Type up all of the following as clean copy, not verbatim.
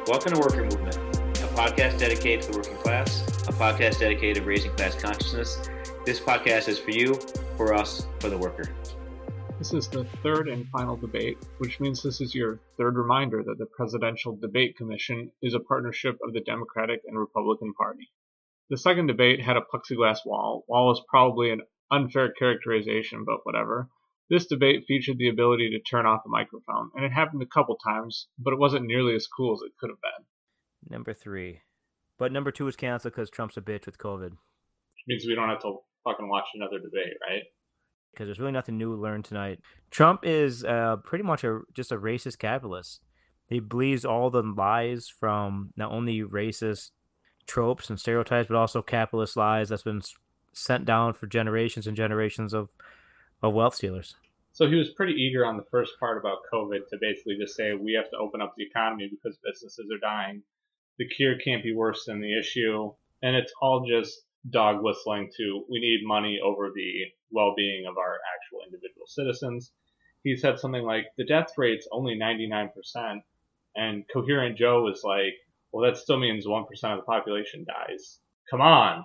Welcome to Worker Movement, a podcast dedicated to the working class, a podcast dedicated to raising class consciousness. This podcast is for you, for us, for the worker. This is the third and final debate, which means this is your third reminder that the Presidential Debate Commission is a partnership of the Democratic and Republican Party. The second debate had a plexiglass wall. Wall is probably an unfair characterization, but whatever. This debate featured the ability to turn off a microphone, and it happened a couple times, but it wasn't nearly as cool as it could have been. Number 3. But number 2 was canceled because Trump's a bitch with COVID. Which means we don't have to fucking watch another debate, right? Because there's really nothing new to learn tonight. Trump is pretty much just a racist capitalist. He believes all the lies from not only racist tropes and stereotypes, but also capitalist lies that's been sent down for generations and generations of wealth stealers. So he was pretty eager on the first part about COVID to basically just say we have to open up the economy because businesses are dying. The cure can't be worse than the issue. And it's all just dog whistling to we need money over the well-being of our actual individual citizens. He said something like the death rate's only 99%. And Coherent Joe was like, well, that still means 1% of the population dies. Come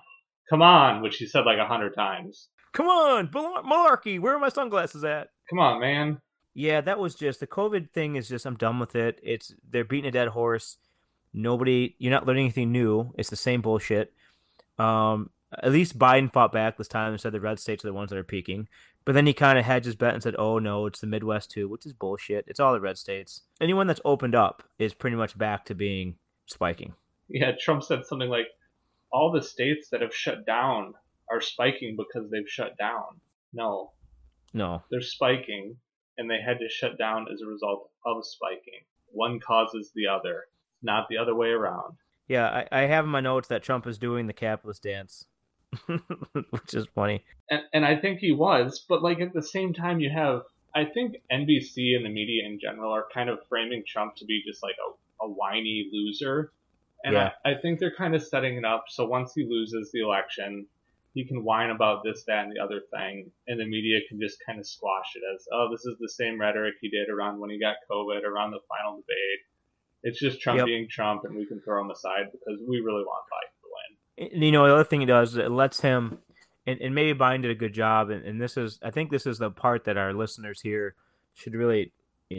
on, which he said like 100 times. Come on, malarkey, where are my sunglasses at? Come on, man. Yeah, that was just, the COVID thing is just, I'm done with it. They're beating a dead horse. You're not learning anything new. It's the same bullshit. At least Biden fought back this time and said the red states are the ones that are peaking. But then he kind of hedged his bet and said, oh no, it's the Midwest too, which is bullshit. It's all the red states. Anyone that's opened up is pretty much back to being spiking. Yeah, Trump said something like, all the states that have shut down are spiking because they've shut down. No. They're spiking, and they had to shut down as a result of spiking. One causes the other, not the other way around. Yeah, I have in my notes that Trump is doing the capitalist dance, which is funny. And I think he was, but like at the same time I think NBC and the media in general are kind of framing Trump to be just like a whiny loser. And yeah. I think they're kind of setting it up so once he loses the election, he can whine about this, that, and the other thing, and the media can just kind of squash it as, oh, this is the same rhetoric he did around when he got COVID, around the final debate. It's just Trump being Trump, and we can throw him aside because we really want Biden to win. And, the other thing it does is it lets him, and maybe Biden did a good job, and I think this is the part that our listeners here should really,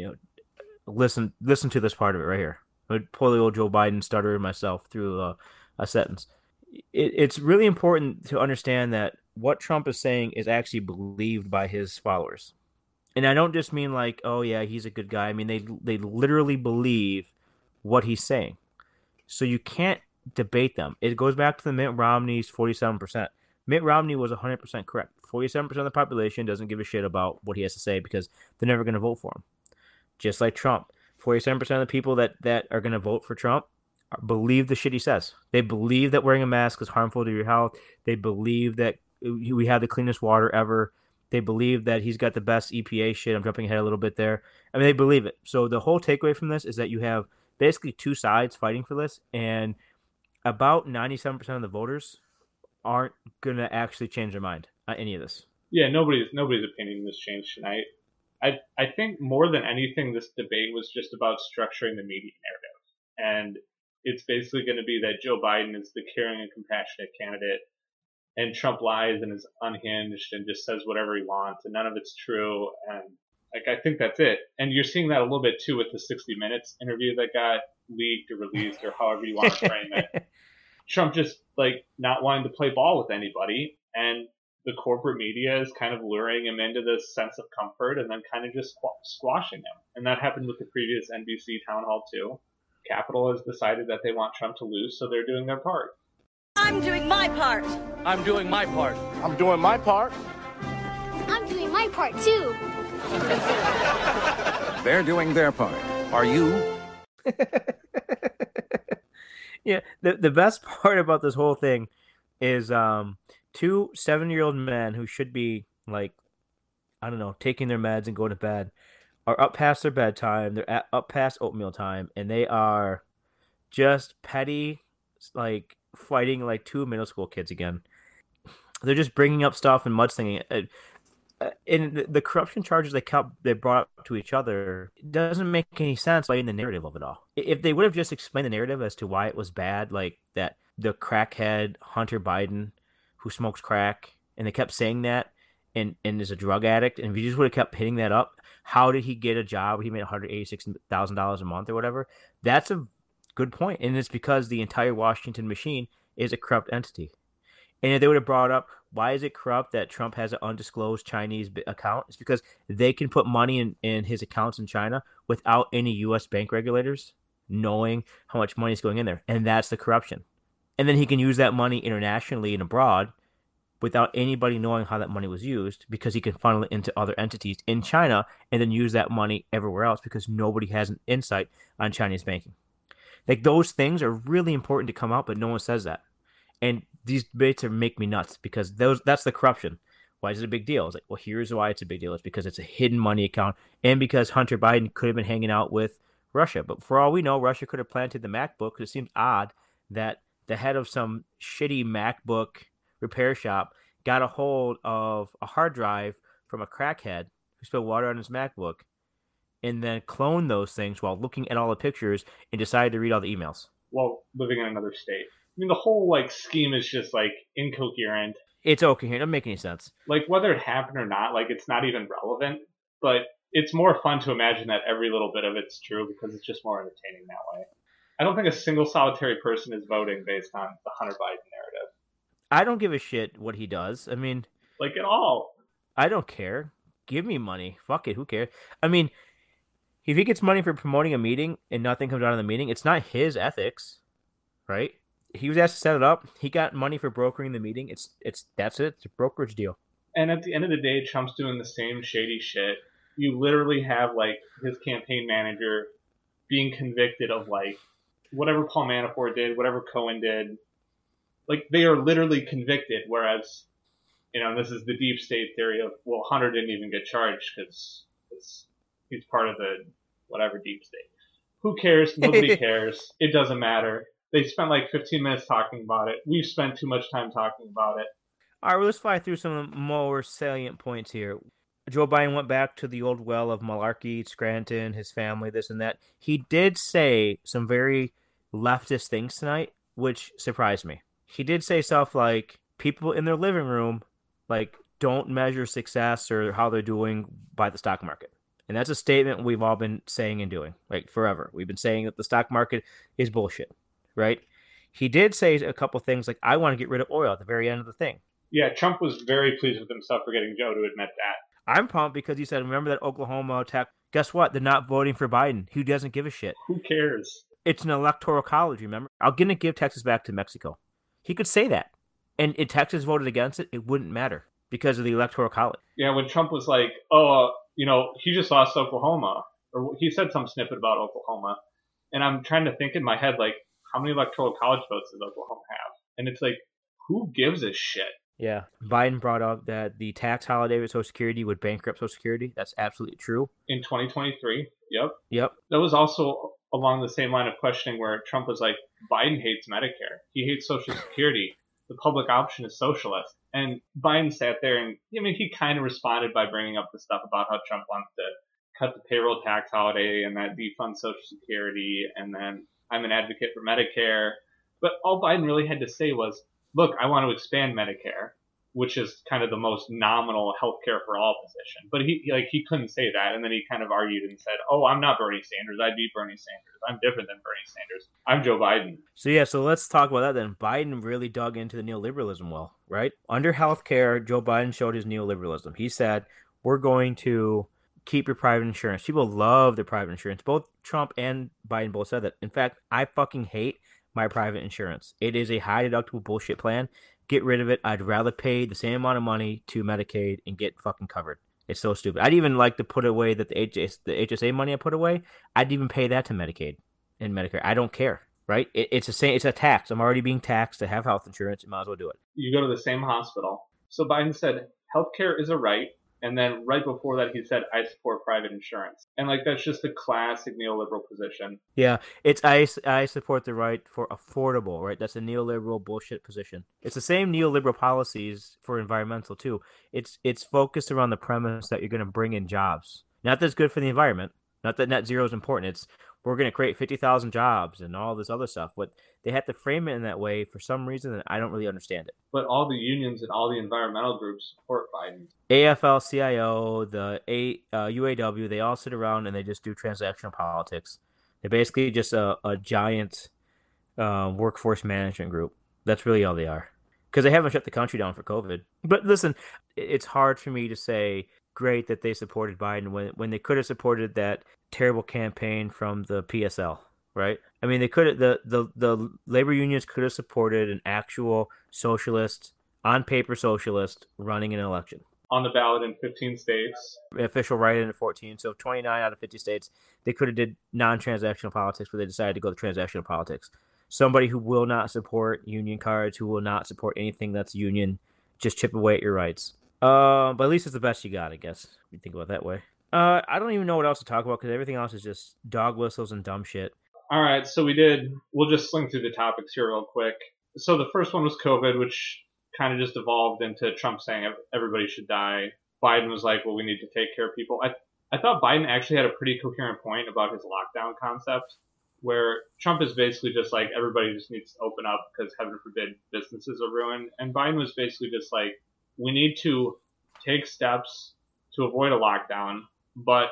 listen to this part of it right here. I would pull the old Joe Biden stutter myself through a sentence. It's really important to understand that what Trump is saying is actually believed by his followers. And I don't just mean like, oh yeah, he's a good guy. I mean, they literally believe what he's saying. So you can't debate them. It goes back to the Mitt Romney's 47%. Mitt Romney was 100% correct. 47% of the population doesn't give a shit about what he has to say because they're never going to vote for him. Just like Trump. 47% of the people that are going to vote for Trump believe the shit he says. They believe that wearing a mask is harmful to your health. They believe that we have the cleanest water ever. They believe that he's got the best EPA shit. I'm jumping ahead a little bit there. I mean, they believe it. So the whole takeaway from this is that you have basically two sides fighting for this, and about 97% of the voters aren't going to actually change their mind on any of this. Yeah, nobody's opinion was changed tonight. I think more than anything, this debate was just about structuring the media narrative. And it's basically going to be that Joe Biden is the caring and compassionate candidate, and Trump lies and is unhinged and just says whatever he wants, and none of it's true. And I think that's it. And you're seeing that a little bit too with the 60 Minutes interview that got leaked or released or however you want to frame it. Trump just not wanting to play ball with anybody, and the corporate media is kind of luring him into this sense of comfort and then kind of just squashing him. And that happened with the previous NBC town hall too. Capitol has decided that they want Trump to lose, so they're doing their part. I'm doing my part. I'm doing my part. I'm doing my part. I'm doing my part too. They're doing their part. Are you? Yeah, the best part about this whole thing is two 7-year-old men who should be taking their meds and going to bed are up past their bedtime. They're up past oatmeal time, and they are just petty, fighting like two middle school kids again. They're just bringing up stuff and mudslinging it. And the corruption charges they brought up to each other, it doesn't make any sense in the narrative of it all. If they would have just explained the narrative as to why it was bad, like that the crackhead Hunter Biden who smokes crack, and they kept saying that, and is a drug addict, and if you just would have kept hitting that up, how did he get a job? He made $186,000 a month or whatever. That's a good point, and it's because the entire Washington machine is a corrupt entity. And if they would have brought up, why is it corrupt that Trump has an undisclosed Chinese account? It's because they can put money in his accounts in China without any U.S. bank regulators knowing how much money is going in there. And that's the corruption. And then he can use that money internationally and abroad without anybody knowing how that money was used, because he can funnel it into other entities in China and then use that money everywhere else because nobody has an insight on Chinese banking. Like, those things are really important to come out, but no one says that. And these debates make me nuts because that's the corruption. Why is it a big deal? It's like, well, here's why it's a big deal. It's because it's a hidden money account and because Hunter Biden could have been hanging out with Russia. But for all we know, Russia could have planted the MacBook. It seems odd that the head of some shitty MacBook repair shop got a hold of a hard drive from a crackhead who spilled water on his MacBook and then cloned those things while looking at all the pictures and decided to read all the emails. While living in another state. I mean, the whole, scheme is just, incoherent. It's okay. It doesn't make any sense. Whether it happened or not, it's not even relevant. But it's more fun to imagine that every little bit of it's true because it's just more entertaining that way. I don't think a single solitary person is voting based on the Hunter Biden narrative. I don't give a shit what he does. I mean... at all. I don't care. Give me money. Fuck it. Who cares? I mean, if he gets money for promoting a meeting and nothing comes out of the meeting, it's not his ethics, right? He was asked to set it up. He got money for brokering the meeting. That's it. It's a brokerage deal. And at the end of the day, Trump's doing the same shady shit. You literally have his campaign manager being convicted of whatever Paul Manafort did, whatever Cohen did. They are literally convicted. Whereas, this is the deep state theory of, well, Hunter didn't even get charged because he's part of the whatever deep state. Who cares? Nobody cares. It doesn't matter. They spent 15 minutes talking about it. We've spent too much time talking about it. All right, well, let's fly through some more salient points here. Joe Biden went back to the old well of malarkey, Scranton, his family, this and that. He did say some very leftist things tonight, which surprised me. He did say stuff like people in their living room, don't measure success or how they're doing by the stock market. And that's a statement we've all been saying and doing, forever. We've been saying that the stock market is bullshit. Right? He did say a couple things like, I want to get rid of oil at the very end of the thing. Yeah, Trump was very pleased with himself for getting Joe to admit that. I'm pumped because he said, remember that Oklahoma attack? Guess what? They're not voting for Biden. Who doesn't give a shit? Who cares? It's an electoral college, remember? I'm going to give Texas back to Mexico. He could say that. And if Texas voted against it, it wouldn't matter because of the electoral college. Yeah, when Trump was like, he just lost Oklahoma. Or he said some snippet about Oklahoma. And I'm trying to think in my head, how many electoral college votes does Oklahoma have? And it's who gives a shit? Yeah. Biden brought up that the tax holiday with Social Security would bankrupt Social Security. That's absolutely true. In 2023. Yep. That was also along the same line of questioning where Trump was like, Biden hates Medicare. He hates Social Security. The public option is socialist. And Biden sat there and, he kind of responded by bringing up the stuff about how Trump wants to cut the payroll tax holiday and that defund Social Security, and then I'm an advocate for Medicare. But all Biden really had to say was, look, I want to expand Medicare, which is kind of the most nominal healthcare for all position. But he couldn't say that. And then he kind of argued and said, oh, I'm not Bernie Sanders. I beat Bernie Sanders. I'm different than Bernie Sanders. I'm Joe Biden. So let's talk about that then. Biden really dug into the neoliberalism well, right? Under healthcare, Joe Biden showed his neoliberalism. He said, we're going to keep your private insurance. People love their private insurance. Both Trump and Biden both said that. In fact, I fucking hate my private insurance. It is a high deductible bullshit plan. Get rid of it. I'd rather pay the same amount of money to Medicaid and get fucking covered. It's so stupid. I'd even like to put away that the HSA money I put away, I'd even pay that to Medicaid and Medicare. I don't care, right? It's a tax. I'm already being taxed to have health insurance. You might as well do it. You go to the same hospital. So Biden said, healthcare is a right And then right before that, he said, I support private insurance. And like, that's just a classic neoliberal position. Yeah, I support the right for affordable, right? That's a neoliberal bullshit position. It's the same neoliberal policies for environmental too. It's focused around the premise that you're going to bring in jobs. Not that it's good for the environment. Not that net zero is important. It's we're going to create 50,000 jobs and all this other stuff. But they have to frame it in that way for some reason, and I don't really understand it. But all the unions and all the environmental groups support Biden. AFL-CIO, the UAW, they all sit around and they just do transactional politics. They're basically just a giant workforce management group. That's really all they are. Because they haven't shut the country down for COVID. But listen, it's hard for me to say great that they supported Biden when they could have supported that terrible campaign from the PSL, right? I mean, they could have, the labor unions could have supported an actual socialist, on paper socialist, running an election. On the ballot in 15 states. Official write-in in 14, so 29 out of 50 states. They could have did non-transactional politics, but they decided to go to transactional politics. Somebody who will not support union cards, who will not support anything that's union, just chip away at your rights. But at least it's the best you got, I guess, if you think about it that way. I don't even know what else to talk about because everything else is just dog whistles and dumb shit. All right, so we'll just sling through the topics here real quick. So the first one was COVID, which kind of just evolved into Trump saying everybody should die. Biden was like, well, we need to take care of people. I thought Biden actually had a pretty coherent point about his lockdown concept, where Trump is basically just like, everybody just needs to open up because heaven forbid businesses are ruined. And Biden was basically just like, we need to take steps to avoid a lockdown, but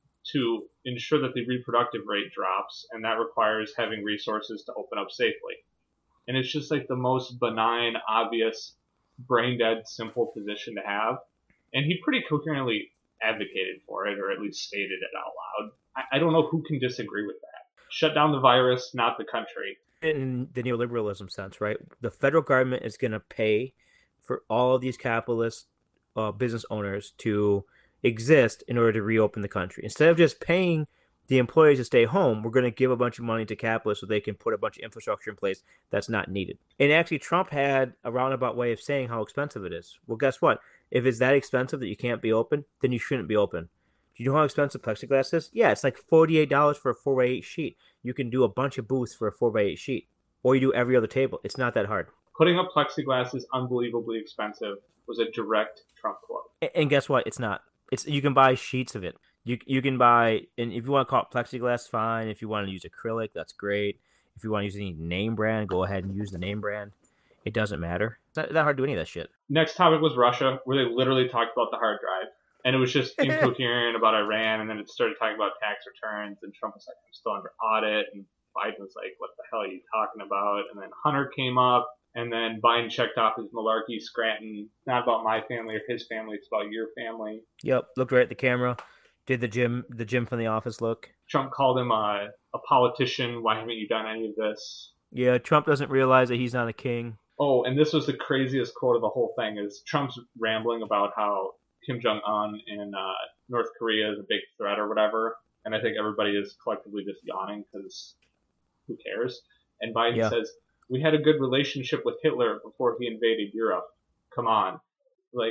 to ensure that the reproductive rate drops, and that requires having resources to open up safely. And it's just like the most benign, obvious, brain-dead, simple position to have. And he pretty coherently advocated for it, or at least stated it out loud. I don't know who can disagree with that. Shut down the virus, not the country. In the neoliberalism sense, right? The federal government is going to pay for all of these capitalist business owners to exist in order to reopen the country. Instead of just paying the employees to stay home, we're going to give a bunch of money to capitalists so they can put a bunch of infrastructure in place that's not needed. And actually, Trump had a roundabout way of saying how expensive it is. Well, guess what? If it's that expensive that you can't be open, then you shouldn't be open. Do you know how expensive plexiglass is? Yeah, it's like $48 for a 4x8 sheet. You can do a bunch of booths for a 4x8 sheet. Or you do every other table. It's not that hard. Putting up plexiglass is unbelievably expensive was a direct Trump quote. And guess what? It's not. You can buy sheets of it. You can buy, and if you want to call it plexiglass, fine. If you want to use acrylic, that's great. If you want to use any name brand, go ahead and use the name brand. It doesn't matter. It's not that hard to do any of that shit. Next topic was Russia, where they literally talked about the hard drive. And it was just incoherent about Iran, and then it started talking about tax returns, and Trump was like, I'm still under audit, and Biden was like, what the hell are you talking about? And then Hunter came up, and then Biden checked off his malarkey Scranton. It's not about my family or his family, it's about your family. Yep, looked right at the camera. Did the Jim from The Office look. Trump called him a politician. Why haven't you done any of this? Yeah, Trump doesn't realize that he's not a king. Oh, and this was the craziest quote of the whole thing, is Trump's rambling about how Kim Jong-un in North Korea is a big threat or whatever. And I think everybody is collectively just yawning because who cares? And Biden says, we had a good relationship with Hitler before he invaded Europe. Come on. Like,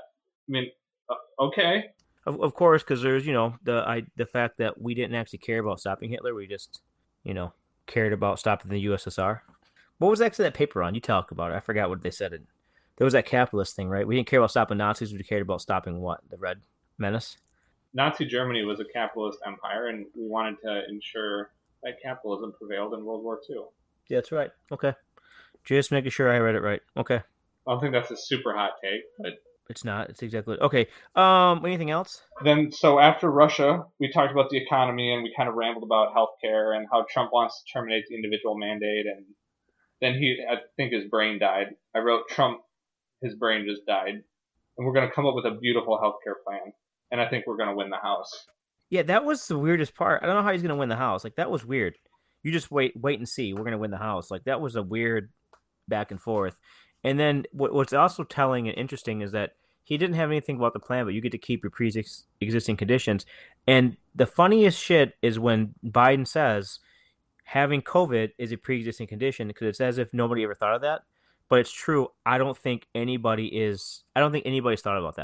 okay. Of course, because there's, the fact that we didn't actually care about stopping Hitler. We just, cared about stopping the USSR. What was actually that paper on? You talk about it. I forgot what they said. There was that capitalist thing, right? We didn't care about stopping Nazis. We cared about stopping what? The Red Menace? Nazi Germany was a capitalist empire, and we wanted to ensure that capitalism prevailed in World War II. Yeah, that's right. Okay. Just making sure I read it right. Okay. I don't think that's a super hot take, but... It's not. It's exactly... Okay. Anything else? Then, so after Russia, we talked about the economy, and we kind of rambled about healthcare and how Trump wants to terminate the individual mandate, and then I think his brain died. I wrote, Trump, his brain just died, and we're going to come up with a beautiful healthcare plan, and I think we're going to win the House. Yeah, that was the weirdest part. I don't know how he's going to win the House. Like, that was weird. You just wait and see. We're going to win the House. Like, that was a weird back and forth. And then what's also telling and interesting is that he didn't have anything about the plan, but you get to keep your pre-existing conditions. And the funniest shit is when Biden says having COVID is a pre-existing condition, because it's as if nobody ever thought of that. But it's true. I don't think anybody's thought about that.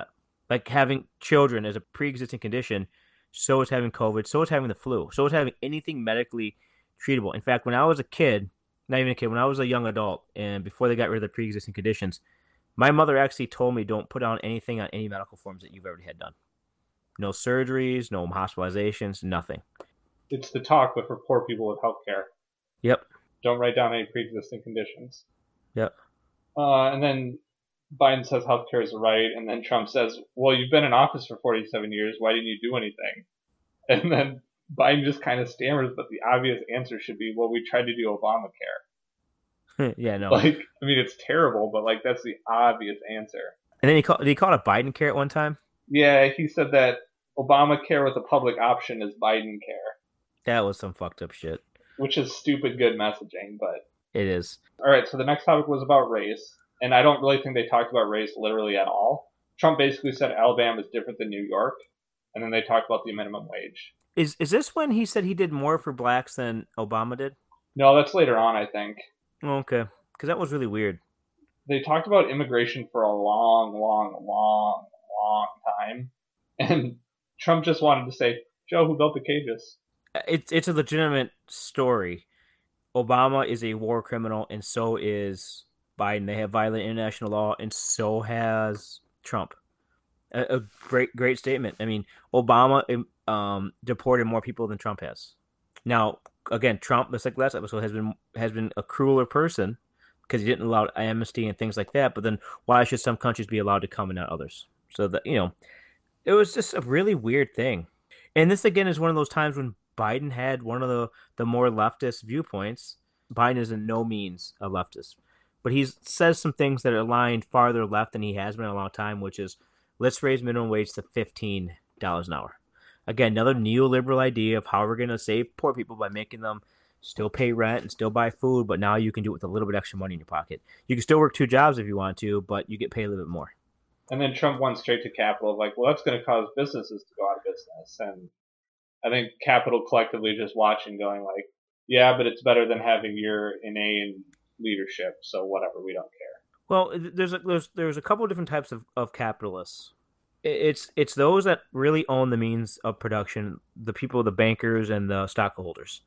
Like having children as a pre-existing condition, so is having COVID, so is having the flu, so is having anything medically treatable. In fact, when I was a kid, not even a kid, when I was a young adult, and before they got rid of the pre-existing conditions, my mother actually told me don't put on anything on any medical forms that you've already had done. No surgeries, no hospitalizations, nothing. It's the talk, but for poor people with healthcare. Yep. Don't write down any pre-existing conditions. Yep. And then Biden says healthcare is right, and then Trump says, well, you've been in office for 47 years. Why didn't you do anything? And then Biden just kind of stammers, but the obvious answer should be, well, we tried to do Obamacare. Yeah, no. Like, I mean, it's terrible, but like that's the obvious answer. And then did he call it Biden care at one time? Yeah, he said that Obamacare with a public option is Biden care. That was some fucked up shit. Which is stupid good messaging, but... It is. All right, so the next topic was about race, and I don't really think they talked about race literally at all. Trump basically said Alabama is different than New York, and then they talked about the minimum wage. Is this when he said he did more for blacks than Obama did? No, that's later on, I think. Oh, okay, because that was really weird. They talked about immigration for a long time, and Trump just wanted to say, Joe, who built the cages? It's a legitimate story. Obama is a war criminal, and so is Biden. They have violated international law, and so has Trump. A great statement. I mean, Obama deported more people than Trump has. Now, again, Trump, just like last episode, has been a crueler person because he didn't allow amnesty and things like that. But then, why should some countries be allowed to come and not others? So that it was just a really weird thing. And this again is one of those times when Biden had one of the more leftist viewpoints. Biden is in no means a leftist, but he says some things that are aligned farther left than he has been in a long time, which is let's raise minimum wage to $15 an hour. Again, another neoliberal idea of how we're going to save poor people by making them still pay rent and still buy food, but now you can do it with a little bit extra money in your pocket. You can still work 2 jobs if you want to, but you get paid a little bit more. And then Trump went straight to Capitol, like, well, that's going to cause businesses to go out of business. And I think Capitol collectively just watching going like, yeah, but it's better than having your inane leadership, so whatever, we don't care. Well, there's a couple of different types of capitalists. It's those that really own the means of production, the people, the bankers and the stockholders,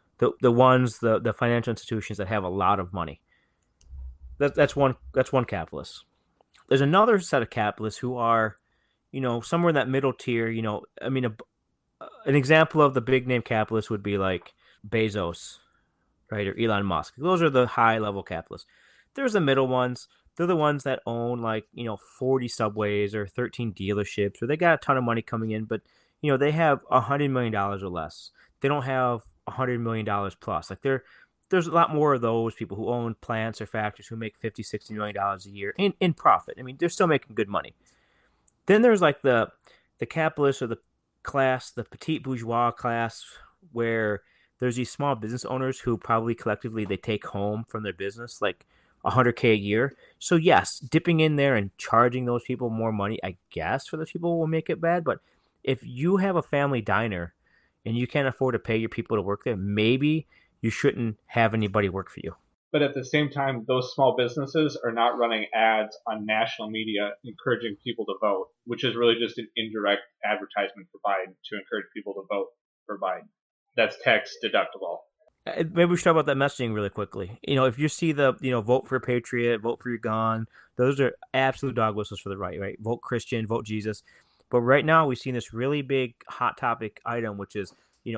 the financial institutions that have a lot of money. That's one capitalist. There's another set of capitalists who are, somewhere in that middle tier. I mean, an example of the big name capitalists would be like Bezos, right, or Elon Musk. Those are the high level capitalists. There's the middle ones. They're the ones that own 40 subways or 13 dealerships, or they got a ton of money coming in, but they have $100 million or less. They don't have $100 million plus. Like there's a lot more of those people who own plants or factories who make $50-60 million a year in profit. I mean, they're still making good money. Then there's like the capitalists or the class, the petite bourgeois class, where there's these small business owners who probably collectively they take home from their business like $100K a year. So yes, dipping in there and charging those people more money, I guess, for those people will make it bad. But if you have a family diner and you can't afford to pay your people to work there, maybe you shouldn't have anybody work for you. But at the same time, those small businesses are not running ads on national media encouraging people to vote, which is really just an indirect advertisement for Biden to encourage people to vote for Biden. That's tax deductible. Maybe we should talk about that messaging really quickly. If you see the, vote for a patriot, vote for your gun, those are absolute dog whistles for the right? Vote Christian, vote Jesus. But right now we've seen this really big hot topic item, which is,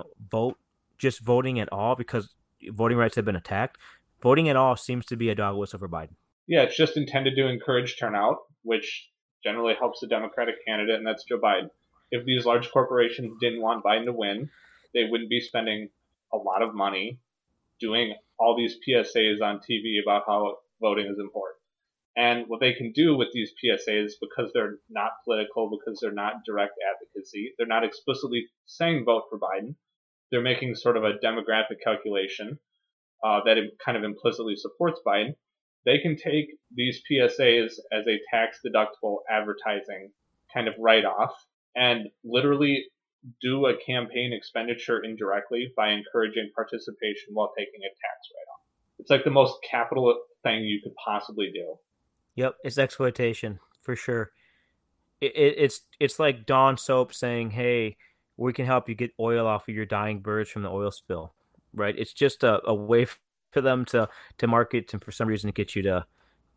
voting at all because voting rights have been attacked. Voting at all seems to be a dog whistle for Biden. Yeah, it's just intended to encourage turnout, which generally helps the Democratic candidate, and that's Joe Biden. If these large corporations didn't want Biden to win, they wouldn't be spending a lot of money doing all these PSAs on TV about how voting is important. And what they can do with these PSAs, because they're not political, because they're not direct advocacy, they're not explicitly saying vote for Biden, they're making sort of a demographic calculation that kind of implicitly supports Biden. They can take these PSAs as a tax-deductible advertising kind of write-off and literally do a campaign expenditure indirectly by encouraging participation while taking a tax write-off. It's like the most capital thing you could possibly do. Yep, it's exploitation for sure. It's like Dawn Soap saying, "Hey, we can help you get oil off of your dying birds from the oil spill." Right? It's just a way for them to market and for some reason to get you to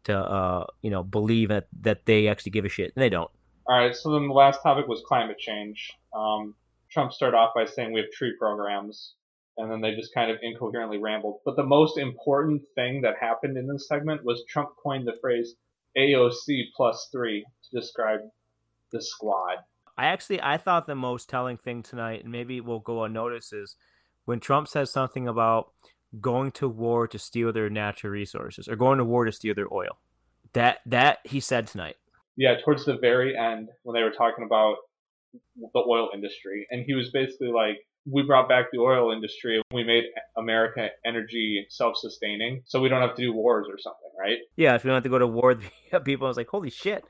believe that they actually give a shit, and they don't. All right, so then the last topic was climate change. Trump started off by saying we have tree programs, and then they just kind of incoherently rambled. But the most important thing that happened in this segment was Trump coined the phrase AOC +3 to describe the squad. I thought the most telling thing tonight, and maybe will go unnoticed, is when Trump says something about going to war to steal their natural resources or going to war to steal their oil. That he said tonight. Yeah, towards the very end when they were talking about the oil industry, and he was basically like, we brought back the oil industry. We made America energy self-sustaining, so we don't have to do wars or something, right? Yeah, if you don't have to go to war with people, I was like, holy shit.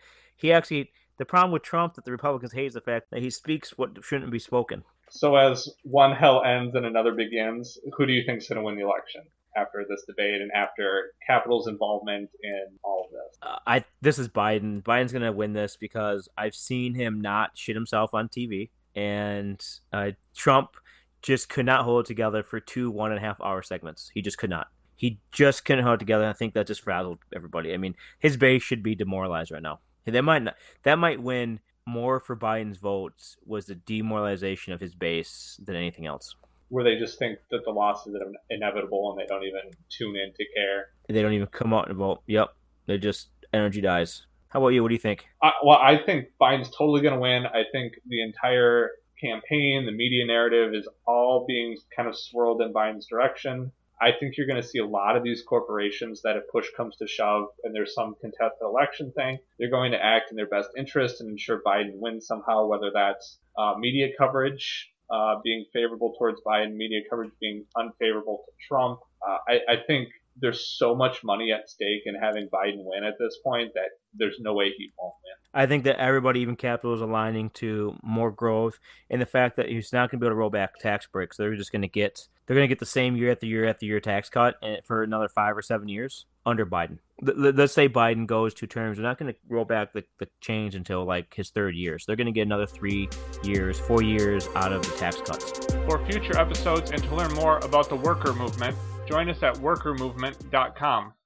The problem with Trump that the Republicans hate is the fact that he speaks what shouldn't be spoken. So as one hell ends and another begins, who do you think is going to win the election after this debate and after Capitol's involvement in all of this? This is Biden. Biden's going to win this because I've seen him not shit himself on TV, and Trump just could not hold it together for 2 1.5-hour segments. He just could not. He just couldn't hold it together. I think that just frazzled everybody. I mean, his base should be demoralized right now. That might win more for Biden's votes was the demoralization of his base than anything else. Where they just think that the loss is inevitable and they don't even tune in to care. They don't even come out and vote. Yep. They just, energy dies. How about you? What do you think? I think Biden's totally going to win. I think the entire campaign, the media narrative is all being kind of swirled in Biden's direction. I think you're going to see a lot of these corporations that if push comes to shove and there's some contested election thing, they're going to act in their best interest and ensure Biden wins somehow, whether that's media coverage being favorable towards Biden, media coverage being unfavorable to Trump. I think there's so much money at stake in having Biden win at this point that there's no way he won't win. I think that everybody, even Capitol, is aligning to more growth and the fact that he's not going to be able to roll back tax breaks. They're going to get the same year after year after year tax cut for another 5 or 7 years under Biden. Let's say Biden goes 2 terms. They're not going to roll back the change until like his 3rd year. So they're going to get another 3 years, 4 years out of the tax cuts. For future episodes and to learn more about the worker movement, join us at workermovement.com.